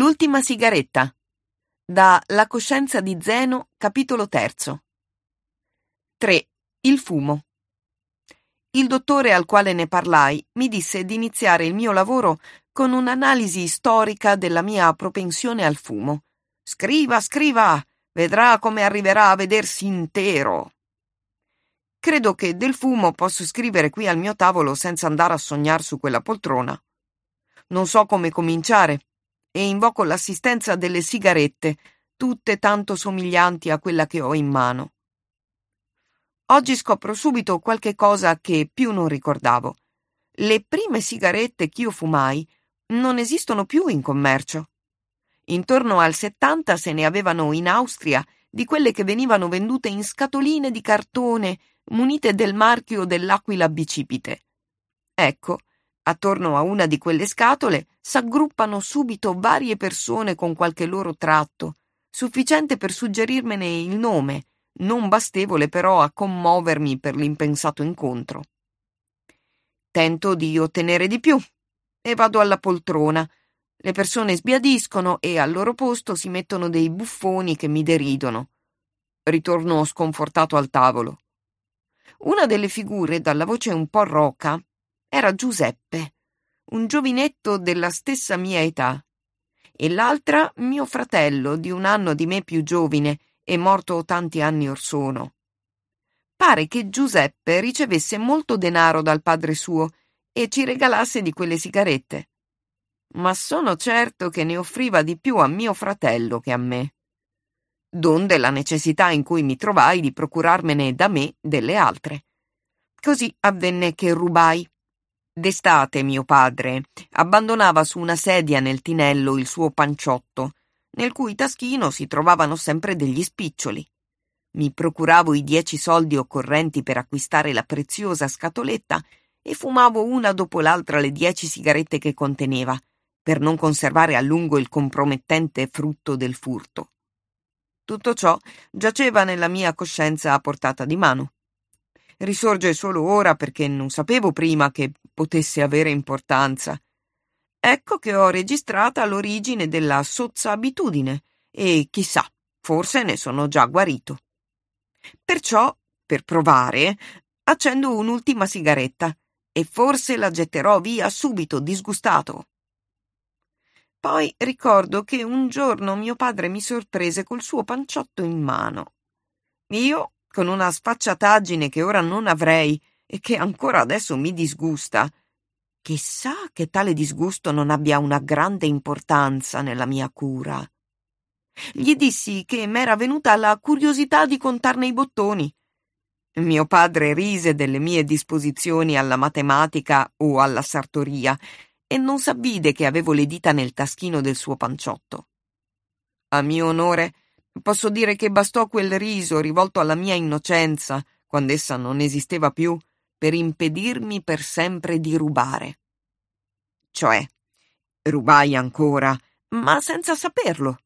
L'ultima sigaretta. Da La coscienza di Zeno, capitolo 3. 3. Il fumo. Il dottore al quale ne parlai mi disse di iniziare il mio lavoro con un'analisi storica della mia propensione al fumo. Scriva, scriva, vedrà come arriverà a vedersi intero. Credo che del fumo posso scrivere qui al mio tavolo senza andare a sognar su quella poltrona. Non so come cominciare e invoco l'assistenza delle sigarette, tutte tanto somiglianti a quella che ho in mano. Oggi scopro subito qualche cosa che più non ricordavo. Le prime sigarette che io fumai non esistono più in commercio. Intorno al 70 se ne avevano in Austria di quelle che venivano vendute in scatoline di cartone munite del marchio dell'aquila bicipite. Ecco, attorno a una di quelle scatole s'aggruppano subito varie persone con qualche loro tratto, sufficiente per suggerirmene il nome, non bastevole però a commuovermi per l'impensato incontro. Tento di ottenere di più e vado alla poltrona. Le persone sbiadiscono e al loro posto si mettono dei buffoni che mi deridono. Ritorno sconfortato al tavolo. Una delle figure, dalla voce un po' roca, era Giuseppe, un giovinetto della stessa mia età, e l'altra mio fratello di un anno di me più giovine e morto tanti anni or sono. Pare che Giuseppe ricevesse molto denaro dal padre suo e ci regalasse di quelle sigarette, ma sono certo che ne offriva di più a mio fratello che a me. Donde la necessità in cui mi trovai di procurarmene da me delle altre. Così avvenne che rubai. D'estate mio padre abbandonava su una sedia nel tinello il suo panciotto, nel cui taschino si trovavano sempre degli spiccioli. Mi procuravo i 10 soldi occorrenti per acquistare la preziosa scatoletta e fumavo una dopo l'altra le 10 sigarette che conteneva, per non conservare a lungo il compromettente frutto del furto. Tutto ciò giaceva nella mia coscienza a portata di mano. Risorge solo ora perché non sapevo prima che potesse avere importanza. Ecco che ho registrata l'origine della sozza abitudine e, chissà, forse ne sono già guarito. Perciò, per provare, accendo un'ultima sigaretta e forse la getterò via subito disgustato. Poi ricordo che un giorno mio padre mi sorprese col suo panciotto in mano. Io, con una sfacciataggine che ora non avrei e che ancora adesso mi disgusta, chissà che tale disgusto non abbia una grande importanza nella mia cura. Gli dissi che m'era venuta la curiosità di contarne i bottoni. Mio padre rise delle mie disposizioni alla matematica o alla sartoria e non s'avvide che avevo le dita nel taschino del suo panciotto. A mio onore, posso dire che bastò quel riso rivolto alla mia innocenza, quando essa non esisteva più, per impedirmi per sempre di rubare. Cioè, rubai ancora, ma senza saperlo.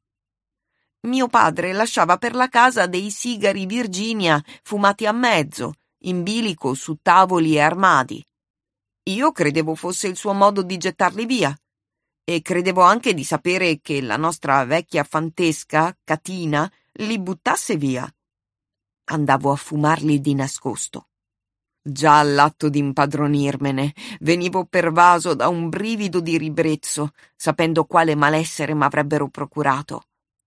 Mio padre lasciava per la casa dei sigari Virginia fumati a mezzo, in bilico su tavoli e armadi. Io credevo fosse il suo modo di gettarli via, e credevo anche di sapere che la nostra vecchia fantesca, Catina, li buttasse via. Andavo a fumarli di nascosto. Già all'atto di impadronirmene, venivo pervaso da un brivido di ribrezzo, sapendo quale malessere m'avrebbero procurato.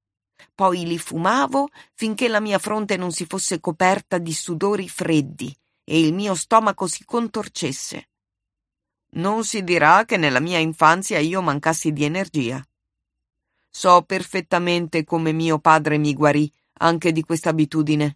Poi li fumavo finché la mia fronte non si fosse coperta di sudori freddi e il mio stomaco si contorcesse. Non si dirà che nella mia infanzia io mancassi di energia. So perfettamente come mio padre mi guarì anche di questa abitudine.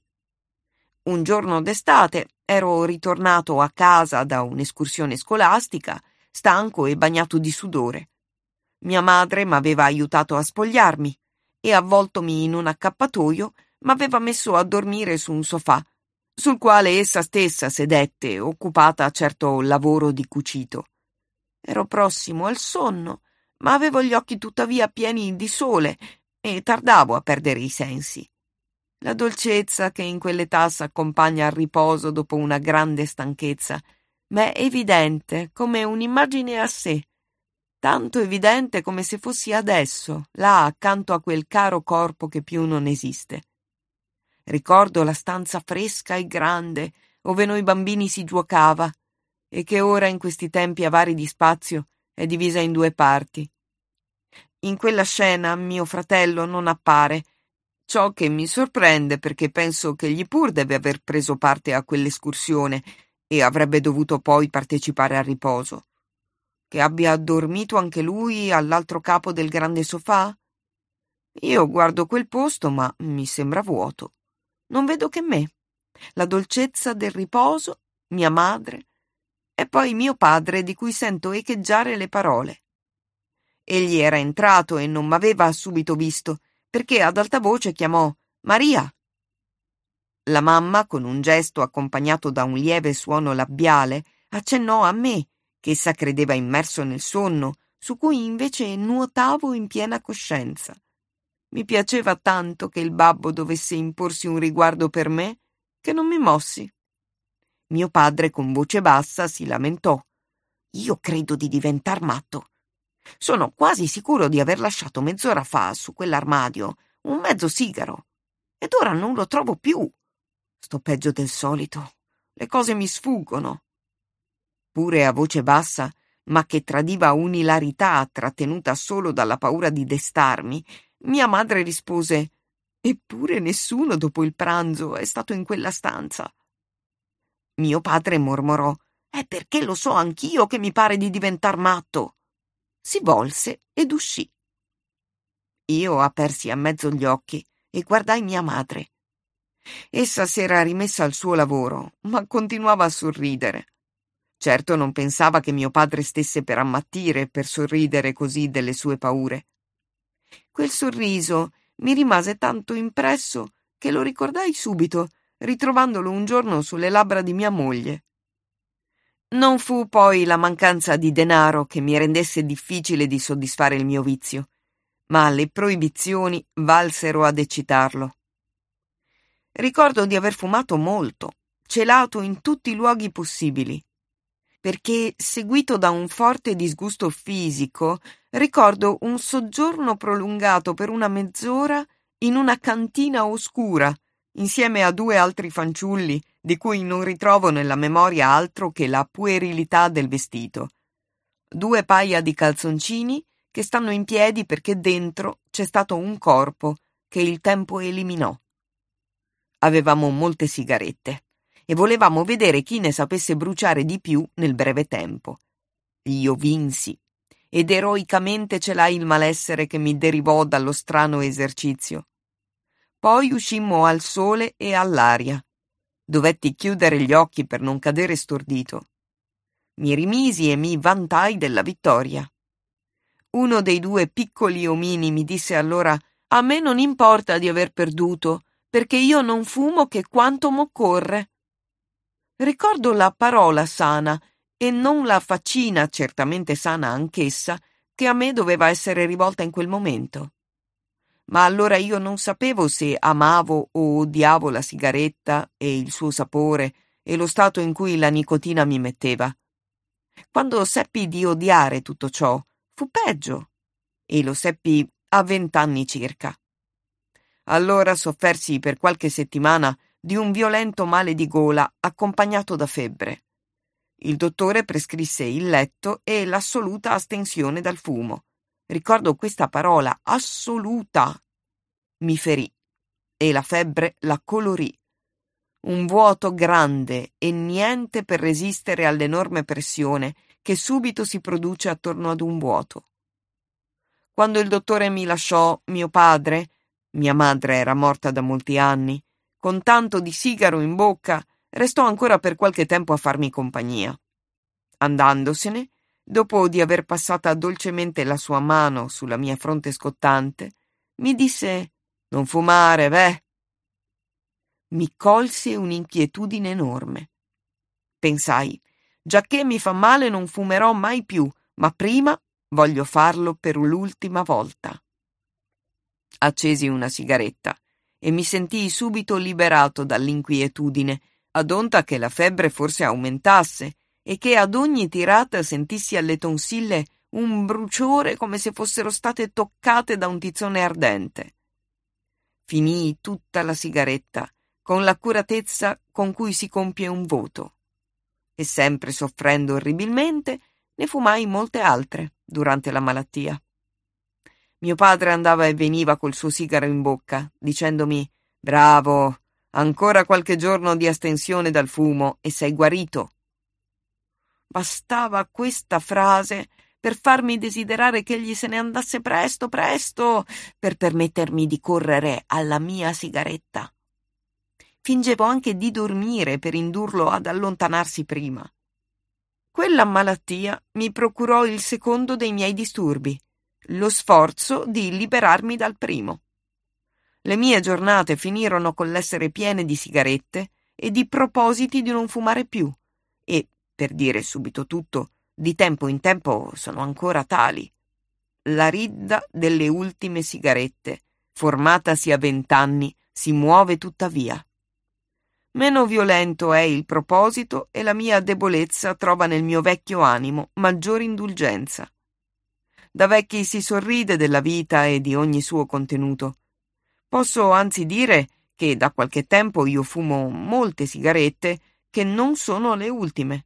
Un giorno d'estate ero ritornato a casa da un'escursione scolastica, stanco e bagnato di sudore. Mia madre m'aveva aiutato a spogliarmi e, avvoltomi in un accappatoio, m'aveva messo a dormire su un sofà, sul quale essa stessa sedette, occupata a certo lavoro di cucito. Ero prossimo al sonno, ma avevo gli occhi tuttavia pieni di sole e tardavo a perdere i sensi. La dolcezza che in quell'età s'accompagna al riposo dopo una grande stanchezza m'è evidente come un'immagine a sé. tanto evidente come se fossi adesso, là accanto a quel caro corpo che più non esiste. Ricordo la stanza fresca e grande, ove noi bambini si giocava, e che ora in questi tempi avari di spazio è divisa in 2 parti. In quella scena mio fratello non appare, ciò che mi sorprende perché penso che egli pur deve aver preso parte a quell'escursione e avrebbe dovuto poi partecipare al riposo. Che abbia dormito anche lui all'altro capo del grande sofà? Io guardo quel posto, ma mi sembra vuoto. Non vedo che me, la dolcezza del riposo, mia madre, e poi mio padre di cui sento echeggiare le parole. Egli era entrato e non m'aveva subito visto, perché ad alta voce chiamò «Maria». La mamma, con un gesto accompagnato da un lieve suono labiale, accennò a me, che essa credeva immerso nel sonno, su cui invece nuotavo in piena coscienza. Mi piaceva tanto che il babbo dovesse imporsi un riguardo per me, che non mi mossi. Mio padre con voce bassa si lamentò. «Io credo di diventar matto. Sono quasi sicuro di aver lasciato mezz'ora fa su quell'armadio un mezzo sigaro, ed ora non lo trovo più. Sto peggio del solito. Le cose mi sfuggono». Pure a voce bassa, ma che tradiva un'ilarità trattenuta solo dalla paura di destarmi, mia madre rispose: «Eppure nessuno dopo il pranzo è stato in quella stanza». Mio padre mormorò: «È perché lo so anch'io che mi pare di diventar matto». Si volse ed uscì. Io apersi a mezzo gli occhi e guardai mia madre. Essa s'era rimessa al suo lavoro, ma continuava a sorridere. Certo non pensava che mio padre stesse per ammattire per sorridere così delle sue paure. Quel sorriso mi rimase tanto impresso che lo ricordai subito, ritrovandolo un giorno sulle labbra di mia moglie. Non fu poi la mancanza di denaro che mi rendesse difficile di soddisfare il mio vizio, ma le proibizioni valsero ad eccitarlo. Ricordo di aver fumato molto, celato in tutti i luoghi possibili, perché, seguito da un forte disgusto fisico, ricordo un soggiorno prolungato per una mezz'ora in una cantina oscura, insieme a 2 altri fanciulli, di cui non ritrovo nella memoria altro che la puerilità del vestito. 2 paia di calzoncini che stanno in piedi perché dentro c'è stato un corpo che il tempo eliminò. Avevamo molte sigarette e volevamo vedere chi ne sapesse bruciare di più nel breve tempo. Io vinsi ed eroicamente celai il malessere che mi derivò dallo strano esercizio. Poi uscimmo al sole e all'aria. Dovetti chiudere gli occhi per non cadere stordito. Mi rimisi e mi vantai della vittoria. Uno dei 2 piccoli omini mi disse allora: «A me non importa di aver perduto, perché io non fumo che quanto m'occorre». Ricordo la parola sana e non la faccina, certamente sana anch'essa, che a me doveva essere rivolta in quel momento. Ma allora io non sapevo se amavo o odiavo la sigaretta e il suo sapore e lo stato in cui la nicotina mi metteva. Quando seppi di odiare tutto ciò, fu peggio, e lo seppi a 20 anni circa. Allora soffersi per qualche settimana di un violento male di gola accompagnato da febbre. Il dottore prescrisse il letto e l'assoluta astensione dal fumo. Ricordo questa parola, assoluta. Mi ferì e la febbre la colorì. Un vuoto grande e niente per resistere all'enorme pressione che subito si produce attorno ad un vuoto. Quando il dottore mi lasciò, mio padre, mia madre era morta da molti anni, con tanto di sigaro in bocca, restò ancora per qualche tempo a farmi compagnia. Andandosene, dopo di aver passata dolcemente la sua mano sulla mia fronte scottante, mi disse: «Non fumare, beh». Mi colse un'inquietudine enorme. Pensai: giacché mi fa male non fumerò mai più, ma prima voglio farlo per l'ultima volta. Accesi una sigaretta e mi sentii subito liberato dall'inquietudine, ad onta che la febbre forse aumentasse e che ad ogni tirata sentissi alle tonsille un bruciore come se fossero state toccate da un tizzone ardente. Finii tutta la sigaretta con l'accuratezza con cui si compie un voto. E sempre soffrendo orribilmente, ne fumai molte altre durante la malattia. Mio padre andava e veniva col suo sigaro in bocca, dicendomi: «Bravo, ancora qualche giorno di astensione dal fumo e sei guarito». Bastava questa frase per farmi desiderare che egli se ne andasse presto, presto, per permettermi di correre alla mia sigaretta. Fingevo anche di dormire per indurlo ad allontanarsi prima. Quella malattia mi procurò il secondo dei miei disturbi, lo sforzo di liberarmi dal primo. Le mie giornate finirono con l'essere piene di sigarette e di propositi di non fumare più, e, per dire subito tutto, di tempo in tempo sono ancora tali. La ridda delle ultime sigarette, formatasi a 20 anni, si muove tuttavia. Meno violento è il proposito e la mia debolezza trova nel mio vecchio animo maggiore indulgenza. Da vecchi si sorride della vita e di ogni suo contenuto. Posso anzi dire che da qualche tempo io fumo molte sigarette che non sono le ultime.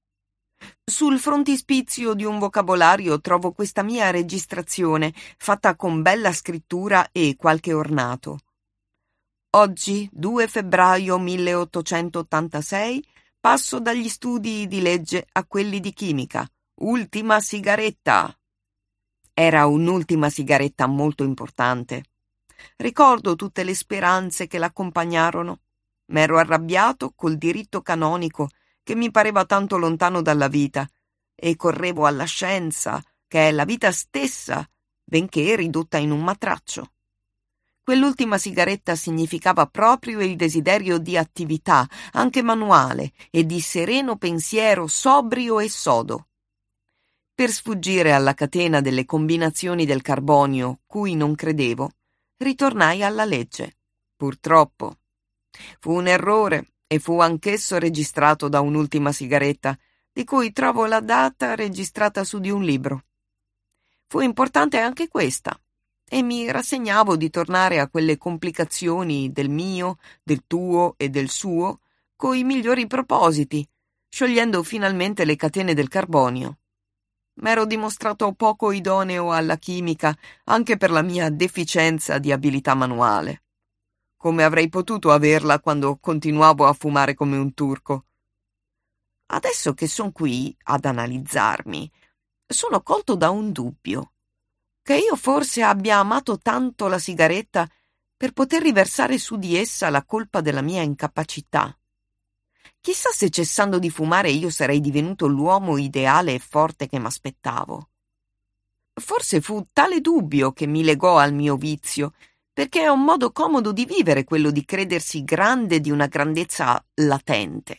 Sul frontispizio di un vocabolario trovo questa mia registrazione, fatta con bella scrittura e qualche ornato. Oggi, 2 febbraio 1886, passo dagli studi di legge a quelli di chimica. Ultima sigaretta. Era un'ultima sigaretta molto importante. Ricordo tutte le speranze che l'accompagnarono. M'ero arrabbiato col diritto canonico, che mi pareva tanto lontano dalla vita, e correvo alla scienza, che è la vita stessa, benché ridotta in un matraccio. Quell'ultima sigaretta significava proprio il desiderio di attività, anche manuale, e di sereno pensiero sobrio e sodo. Per sfuggire alla catena delle combinazioni del carbonio, cui non credevo, ritornai alla legge. Purtroppo. Fu un errore e fu anch'esso registrato da un'ultima sigaretta, di cui trovo la data registrata su di un libro. Fu importante anche questa, e mi rassegnavo di tornare a quelle complicazioni del mio, del tuo e del suo, coi migliori propositi, sciogliendo finalmente le catene del carbonio. M'ero dimostrato poco idoneo alla chimica anche per la mia deficienza di abilità manuale. Come avrei potuto averla quando continuavo a fumare come un turco? Adesso che son qui ad analizzarmi, sono colto da un dubbio, che io forse abbia amato tanto la sigaretta per poter riversare su di essa la colpa della mia incapacità. Chissà se cessando di fumare io sarei divenuto l'uomo ideale e forte che m'aspettavo. Forse fu tale dubbio che mi legò al mio vizio, perché è un modo comodo di vivere quello di credersi grande di una grandezza latente.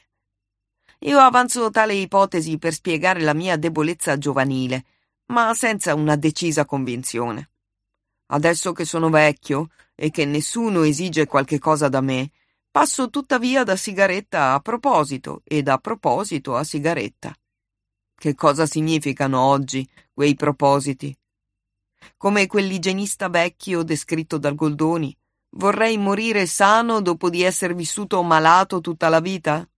Io avanzo tale ipotesi per spiegare la mia debolezza giovanile, ma senza una decisa convinzione. Adesso che sono vecchio e che nessuno esige qualche cosa da me, passo tuttavia da sigaretta a proposito e da proposito a sigaretta. Che cosa significano oggi quei propositi? Come quell'igienista vecchio descritto dal Goldoni, vorrei morire sano dopo di esser vissuto malato tutta la vita?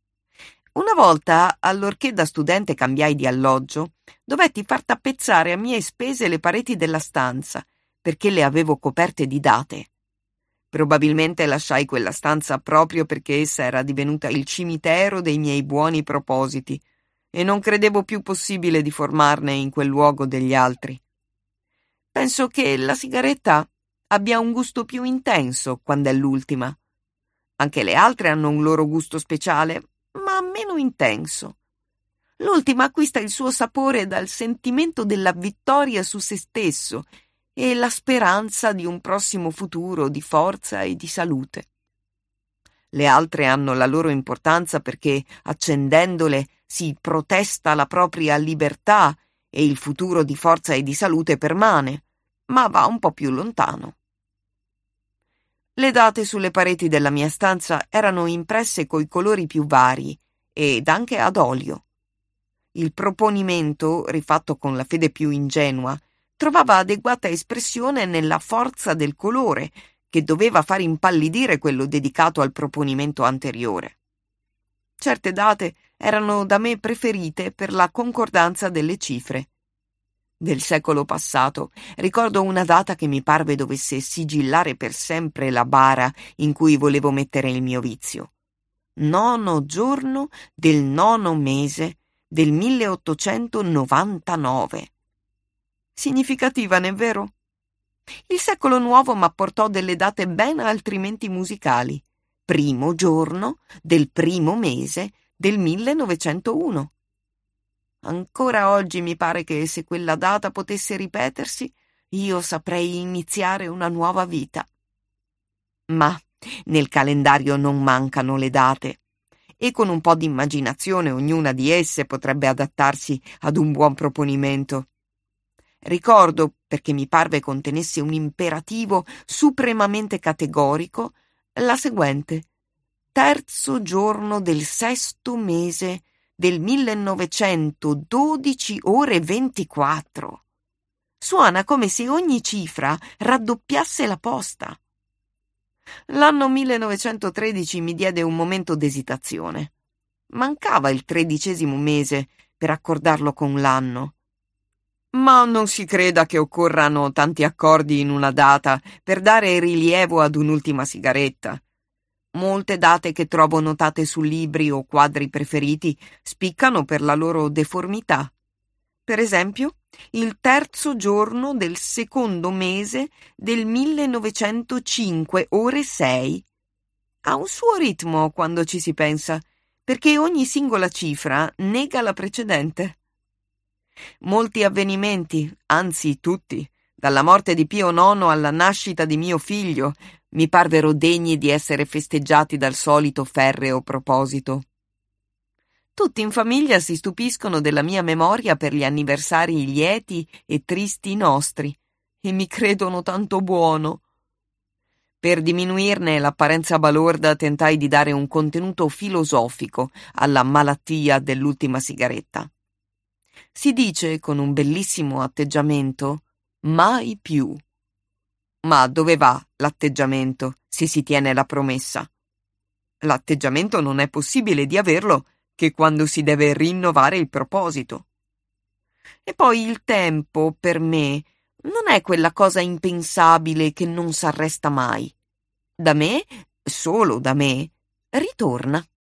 Una volta, allorché da studente cambiai di alloggio, dovetti far tappezzare a mie spese le pareti della stanza, perché le avevo coperte di date. Probabilmente lasciai quella stanza proprio perché essa era divenuta il cimitero dei miei buoni propositi, e non credevo più possibile di formarne in quel luogo degli altri. Penso che la sigaretta abbia un gusto più intenso quando è l'ultima. Anche le altre hanno un loro gusto speciale, ma meno intenso. L'ultima acquista il suo sapore dal sentimento della vittoria su se stesso e la speranza di un prossimo futuro di forza e di salute. Le altre hanno la loro importanza perché, accendendole, si protesta la propria libertà e il futuro di forza e di salute permane, ma va un po' più lontano. Le date sulle pareti della mia stanza erano impresse coi colori più vari ed anche ad olio. Il proponimento, rifatto con la fede più ingenua, trovava adeguata espressione nella forza del colore, che doveva far impallidire quello dedicato al proponimento anteriore. Certe date erano da me preferite per la concordanza delle cifre. Del secolo passato ricordo una data che mi parve dovesse sigillare per sempre la bara in cui volevo mettere il mio vizio. 9° giorno del 9° mese del 1899. Significativa, non è vero? Il secolo nuovo m'apportò delle date ben altrimenti musicali. 1° giorno del 1° mese del 1901. Ancora oggi mi pare che se quella data potesse ripetersi, io saprei iniziare una nuova vita. Ma nel calendario non mancano le date, e con un po' di immaginazione ognuna di esse potrebbe adattarsi ad un buon proponimento. Ricordo, perché mi parve contenesse un imperativo supremamente categorico, la seguente: 3° giorno del 6° mese del 1912 ore 24. Suona come se ogni cifra raddoppiasse la posta. L'anno 1913 mi diede un momento d'esitazione. Mancava il 13° mese per accordarlo con l'anno. Ma non si creda che occorrano tanti accordi in una data per dare rilievo ad un'ultima sigaretta. Molte date che trovo notate su libri o quadri preferiti spiccano per la loro deformità. Per esempio, il 3° giorno del 2° mese del 1905, ore 6. Ha un suo ritmo quando ci si pensa, perché ogni singola cifra nega la precedente. Molti avvenimenti, anzi tutti, dalla morte di Pio IX alla nascita di mio figlio, mi parvero degni di essere festeggiati dal solito ferreo proposito. Tutti in famiglia si stupiscono della mia memoria per gli anniversari lieti e tristi nostri, e mi credono tanto buono. Per diminuirne l'apparenza balorda tentai di dare un contenuto filosofico alla malattia dell'ultima sigaretta. Si dice con un bellissimo atteggiamento: mai più. Ma dove va l'atteggiamento se si tiene la promessa? L'atteggiamento non è possibile di averlo che quando si deve rinnovare il proposito. E poi il tempo, per me, non è quella cosa impensabile che non s'arresta mai. Da me, solo da me, ritorna.